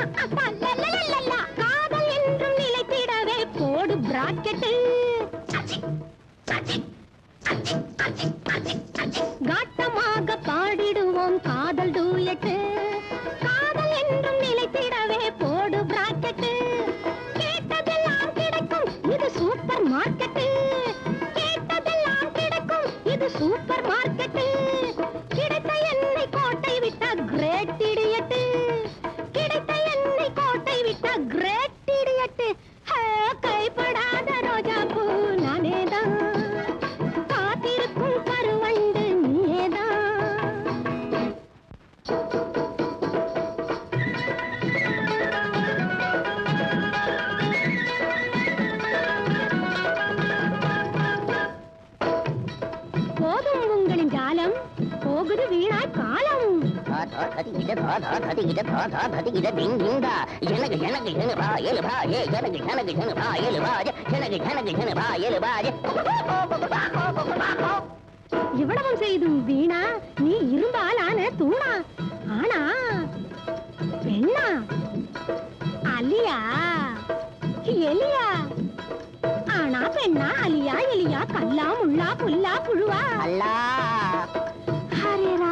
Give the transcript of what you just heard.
காதல் என்றும் நிலைத்திடவே போடு பிராக்கெட்டு. காட்டமாக பாடிடுவோம் காதல் டூயட்டு. காதல் என்றும் நிலைத்திடவே போடு பிராக்கெட்டு. கேட்டதெல்லாம் கிடைக்கும் இது சூப்பர் மார்க்கெட்டு. கேட்டதெல்லாம் கிடைக்கும் இது சூப்பர் மார்க்கெட்டு. கிடைத்த எண்ணெய் கோட்டை விட்ட கிரேட் இடியட்டு. கிடைத்த எண்ணெய் கோட்டை விட்ட கிரேட் இடியட்டு. கைப்படாத ரோஜா பூ நானேதான். காத்திருக்கும் கருவண்டு நீயேதான். போதும் உங்களின் ஜாலம், போகுது வீணாய் காலம். இவ்வளவும் செய்தும் வீணா, நீ இருந்தால் ஆன தூணா. ஆனா பெண்ணா அலியா எலியா? ஆனா பெண்ணா அலியா எலியா? கல்லா முள்ளா புல்லா புழுவா? அல்லா ஹரேரா